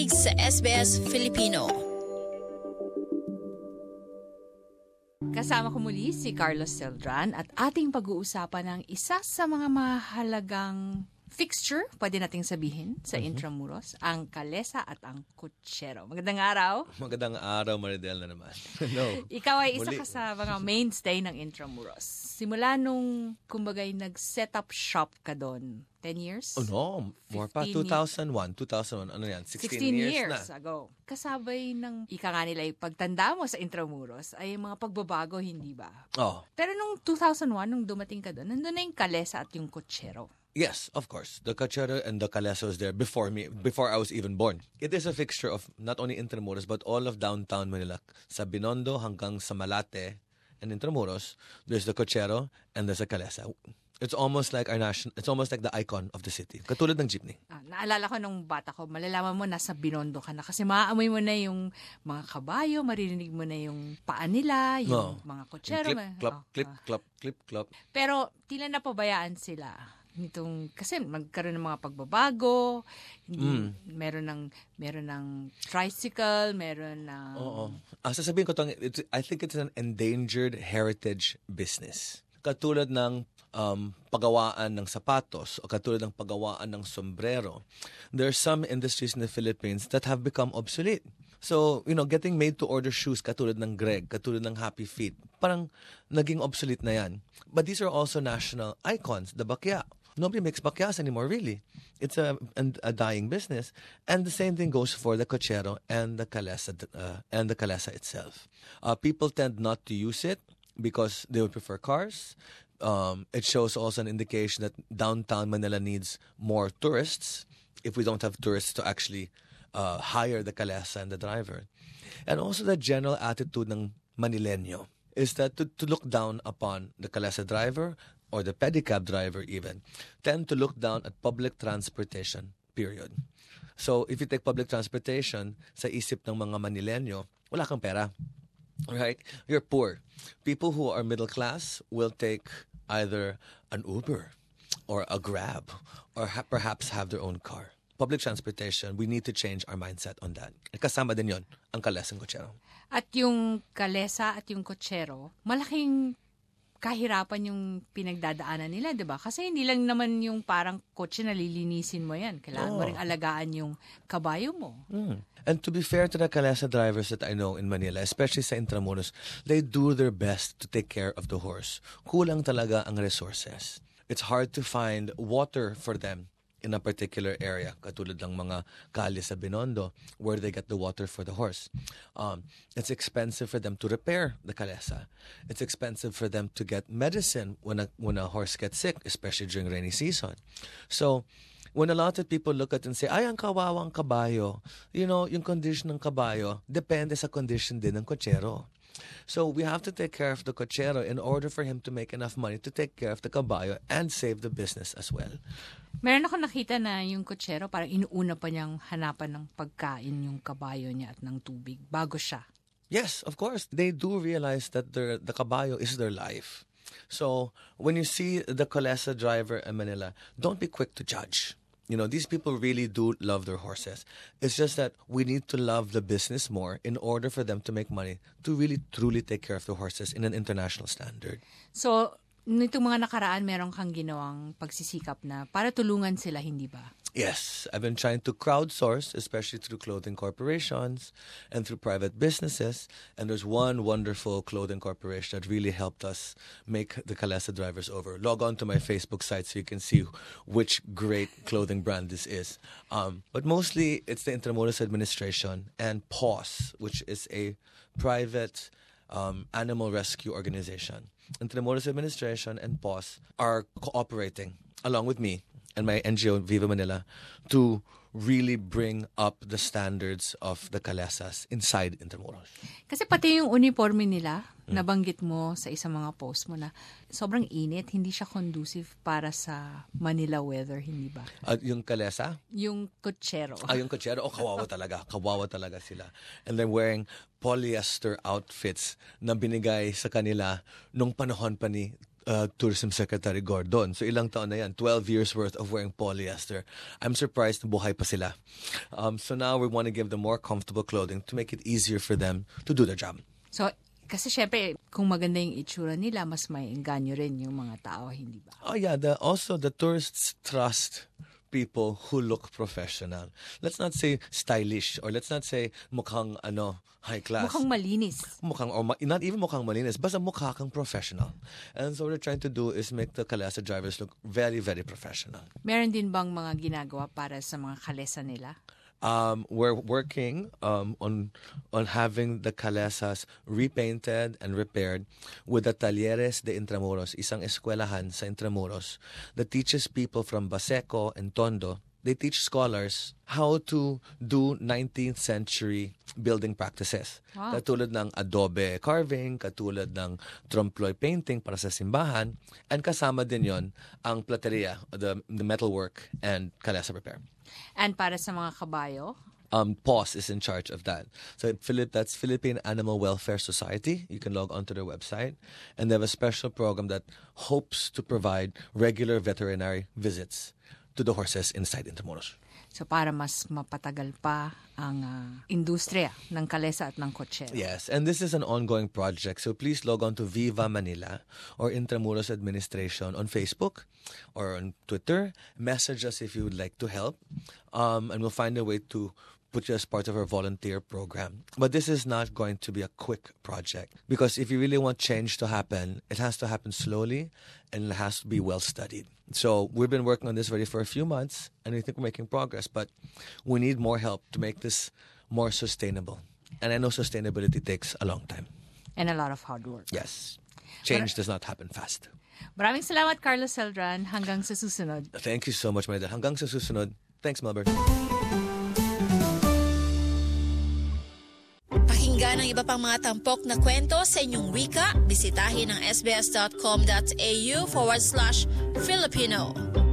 pakikinig sa SBS Filipino. Kasama ko muli si Carlos Celdran at ating pag-uusapan ng isa sa mga mahalagang fixture, pwede nating sabihin, sa Intramuros, ang kalesa at ang kutsero. Magandang araw. Magandang araw, Maridel na naman. No. Ikaw ay isa ka sa mga mainstay ng Intramuros. Simula nung, kumbagay, nag-set up shop ka doon. 10 years? Oh no, more pa. 2001. Ano yan? 16 years na. Ago. Kasabay ng ika nga nila, pagtanda mo sa Intramuros ay mga pagbabago, hindi ba? Oh. Pero nung 2001, nung dumating ka doon, nandun na yung kalesa at yung kutsero. Yes, of course. The Kachero and the Kalesa was there before me, before I was even born. It is a fixture of not only Intramuros but all of downtown Manila. Sa Binondo hanggang sa Malate and Intramuros, there's the Kachero and there's the Kalesa. It's almost like it's almost like the icon of the city. Katulad ng jeepney. Naalala ko nung bata ko, malalaman mo nasa Binondo ka na kasi maaamoy mo na yung mga kabayo, maririnig mo na yung paa nila, yung mga kutsero. Clip-clop. Pero tila napabayaan sila nitong kasi magkaroon ng mga pagbabago, meron ng tricycle, meron ng sasabihin ko I think it's an endangered heritage business. Katulad ng pagawaan ng sapatos o katulad ng pagawaan ng sombrero. There are some industries in the Philippines that have become obsolete. So, getting made-to-order shoes katulad ng Greg, katulad ng Happy Feet, parang naging obsolete na yan. But these are also national icons, the bakya. Nobody makes bakyas anymore, really. It's a dying business. And the same thing goes for the Kachero and the Kalesa itself. People tend not to use it because they would prefer cars. It shows also an indication that downtown Manila needs more tourists if we don't have tourists to actually hire the Kalesa and the driver. And also the general attitude ng Manileño is that to look down upon the Kalesa driver or the pedicab driver even, tend to look down at public transportation, period. So if you take public transportation, sa isip ng mga Manileño, wala kang pera. Right? You're poor. People who are middle class will take either an Uber or a Grab or perhaps have their own car. Public transportation, we need to change our mindset on that. Kasama din yon ang kalesa at kutsero. At yung kalesa at yung kutsero, malaking kahirapan yung pinagdadaanan nila, di ba? Kasi hindi lang naman yung parang kotse na lilinisin mo yan. Kailangan mo rin alagaan yung kabayo mo. And to be fair to the Kalesa drivers that I know in Manila, especially sa Intramuros, they do their best to take care of the horse. Kulang talaga ang resources. It's hard to find water for them in a particular area, katulad ng mga kalye sa Binondo, where they get the water for the horse. It's expensive for them to repair the kalesa. It's expensive for them to get medicine when a horse gets sick, especially during rainy season. So, when a lot of people look at it and say, ay, ang kawawang kabayo, yung condition ng kabayo, depende sa condition din ng kutsero. So we have to take care of the kutsero in order for him to make enough money to take care of the kabayo and save the business as well. Meron ako nakita na yung kutsero, parang inuuna pa niyang hanapan ng pagkain yung kabayo niya at ng tubig bago siya. Yes, of course. They do realize that the kabayo is their life. So when you see the Kalesa driver in Manila, don't be quick to judge. These people really do love their horses. It's just that we need to love the business more in order for them to make money to really, truly take care of the horses in an international standard. So, nitong mga nakaraan, meron kang ginawang pagsisikap na para tulungan sila, hindi ba? Yes, I've been trying to crowdsource, especially through clothing corporations and through private businesses. And there's one wonderful clothing corporation that really helped us make the Kalesa drivers over. Log on to my Facebook site so you can see which great clothing brand this is. But mostly, it's the Intramuros Administration and PAWS, which is a private animal rescue organization. Intramuros Administration and PAWS are cooperating along with me and my NGO, Viva Manila, to really bring up the standards of the Kalesas inside Intramuros. Kasi pati yung uniforme nila, nabanggit mo sa isang mga post mo na sobrang init, hindi siya conducive para sa Manila weather, hindi ba? Yung Kalesa? Yung kutsero. Yung kutsero? Kawawa talaga. Kawawa talaga sila. And they're wearing polyester outfits na binigay sa kanila nung panahon pa ni Tourism Secretary Gordon. So ilang taon na yan? 12 years worth of wearing polyester. I'm surprised na buhay pa sila. So now we want to give them more comfortable clothing to make it easier for them to do their job. So, kasi syempre, kung maganda yung itsura nila, mas may engganyo rin yung mga tao, hindi ba? Oh yeah, also the tourists trust people who look professional. Let's not say stylish, or let's not say mukhang high class. Mukhang malinis. Not even mukhang malinis, basta mukha kang professional. And so what we're trying to do is make the Kalesa drivers look very, very professional. Meron din bang mga ginagawa para sa mga kalesa nila? We're working on having the Kalesas repainted and repaired with the Talleres de Intramuros, isang eskwelahan sa Intramuros that teaches people from Baseco and Tondo. They teach scholars how to do 19th century building practices. Wow. Katulad ng adobe carving, katulad ng trompe-l'oeil painting para sa simbahan, and kasama din yon ang plateria, the metalwork, and Kalesa repair. And para sa mga kabayo? PAWS is in charge of that. So that's Philippine Animal Welfare Society. You can log onto their website. And they have a special program that hopes to provide regular veterinary visits to the horses inside Intramuros. So para mas mapatagal pa ang industriya ng kalesa at ng kotsero. Yes, and this is an ongoing project. So please log on to Viva Manila or Intramuros Administration on Facebook or on Twitter. Message us if you would like to help. And we'll find a way to put you as part of our volunteer program. But this is not going to be a quick project, because if you really want change to happen, it has to happen slowly and it has to be well studied. So we've been working on this already for a few months, and we think we're making progress, but we need more help to make this more sustainable. And I know sustainability takes a long time. And a lot of hard work. Yes. Change does not happen fast. Maraming salamat, Carlos Celdran. Hanggang sa susunod. Thank you so much, Maridel. Hanggang sa susunod. Thanks, Melbourne. Pakinggan ang iba pang mga tampok na kwento sa inyong wika. Bisitahin ang sbs.com.au/Filipino.